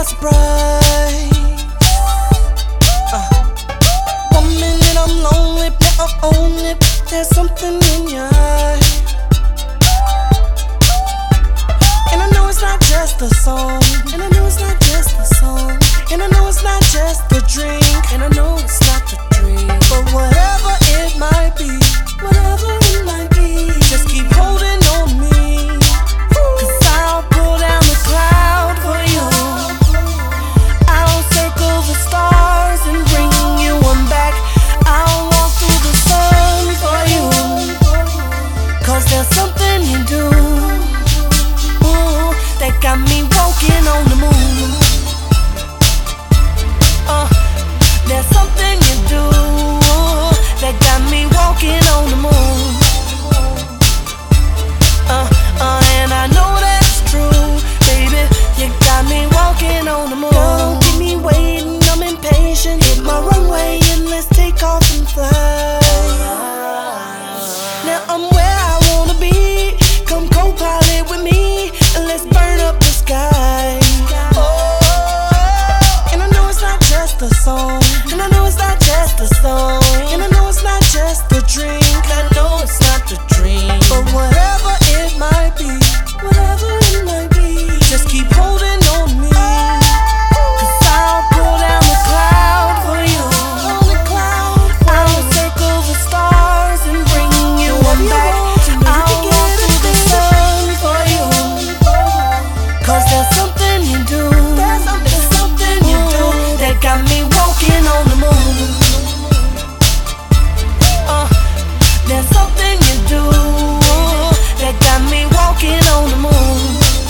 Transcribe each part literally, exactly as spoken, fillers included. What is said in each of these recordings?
surprise. Uh, one minute I'm lonely, but I own it. There's something in your eye, and I know it's not just a song, and I know it's not just a song, and I know it's not just a drink, and I know it's not the dream. But whatever it might be, whatever it might be, just keep holding on me, 'cause I'll pull down the cloud for you. I'll circle the stars and bring you one back. I'll walk through the sun for you, 'cause there's something you do, ooh, that got me walking on the moon. Uh, there's something you do that got me walking on the moon. Uh, uh, and I know that's true, baby. You got me walking on the moon. Don't keep me waiting, I'm impatient. Hit my runway and let's take off and fly. Now I'm where I wanna be. Come co-pilot with me and let's burn up the sky. Oh, and I know it's not just a song, and I know it's not just a song, and I know it's not just a drink, I know it's not the dream. But whatever it might be, whatever it might be, just keep holding on me, 'cause I'll pull down the cloud for you. I'll circle the stars and bring you one back. I'll walk through the sun for you, 'cause there's something you do, there's something you do that got me walking on the moon. Uh, there's something you do that got me walking on the moon.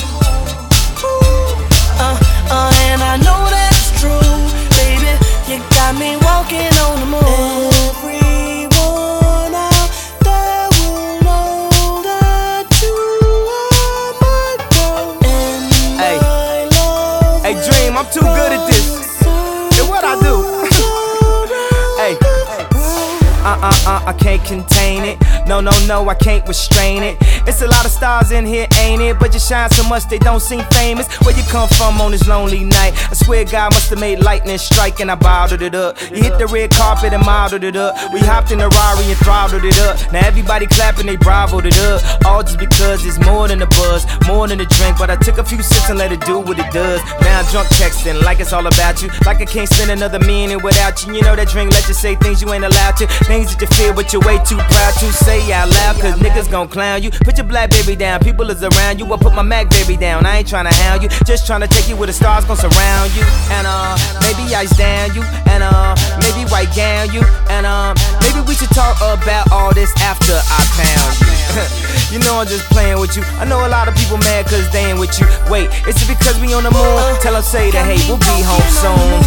Uh, uh, and I know that's true, baby. You got me walking on the moon. Everyone out there will know that you are my girl and Hey. my love. Hey, Dream, I'm too good at this. And what I do? Hey. Uh-uh-uh, I can't contain it. No, no, no, I can't restrain it. It's a lot of stars in here, ain't it? But you shine so much they don't seem famous. Where you come from on this lonely night? I swear God must have made lightning strike and I bottled it up. You hit the red carpet and modeled it up. We hopped in the Rari and throttled it up. Now everybody clapping, they bravoed it up. All just because it's more than a buzz, more than a drink. But I took a few sips and let it do what it does. Now I'm drunk texting like it's all about you. Like I can't spend another minute without you. You know that drink let you say things you ain't allowed to. Things that you feel but you're way too proud to say out loud, 'cause niggas gon' clown you. Put your black baby down, people is around you. I put my Mac baby down, I ain't tryna hound you. Just tryna take you where the stars gon' surround you. And uh, maybe ice down you. And uh, maybe white gown you. And um, maybe we should talk about all this after I pound you. You know I'm just playing with you. I know a lot of people mad 'cause they ain't with you. Wait, is it because we on the moon? Tell them say that, hey, we'll be home soon.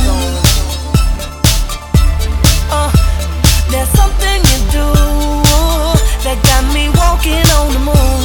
Uh, there's something you do that got me walking on the moon.